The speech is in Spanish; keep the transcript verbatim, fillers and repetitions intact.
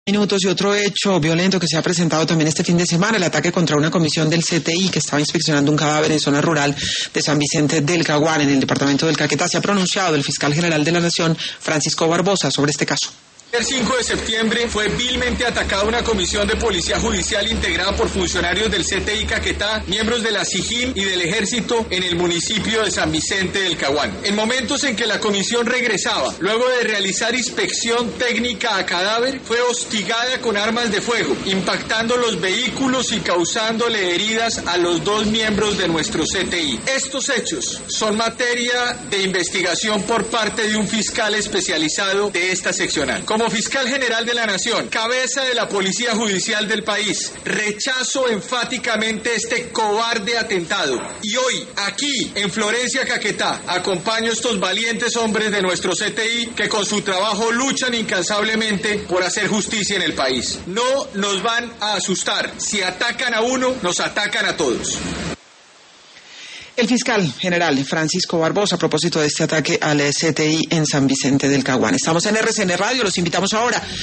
Minutos y otro hecho violento que se ha presentado también este fin de semana, el ataque contra una comisión del C T I que estaba inspeccionando un cadáver en zona rural de San Vicente del Caguán, en el departamento del Caquetá. Se ha pronunciado el fiscal general de la Nación, Francisco Barbosa, sobre este caso. El cinco de septiembre fue vilmente atacada una comisión de policía judicial integrada por funcionarios del C T I Caquetá, miembros de la SIJIN y del Ejército en el municipio de San Vicente del Caguán. En momentos en que la comisión regresaba, luego de realizar inspección técnica a cadáver, fue hostigada con armas de fuego, impactando los vehículos y causándole heridas a los dos miembros de nuestro C T I. Estos hechos son materia de investigación por parte de un fiscal especializado de esta seccional. Como fiscal general de la Nación, cabeza de la Policía Judicial del país, rechazo enfáticamente este cobarde atentado. Y hoy, aquí, en Florencia, Caquetá, acompaño a estos valientes hombres de nuestro C T I que con su trabajo luchan incansablemente por hacer justicia en el país. No nos van a asustar. Si atacan a uno, nos atacan a todos. El fiscal general Francisco Barbosa a propósito de este ataque al C T I en San Vicente del Caguán. Estamos en R C N Radio, los invitamos ahora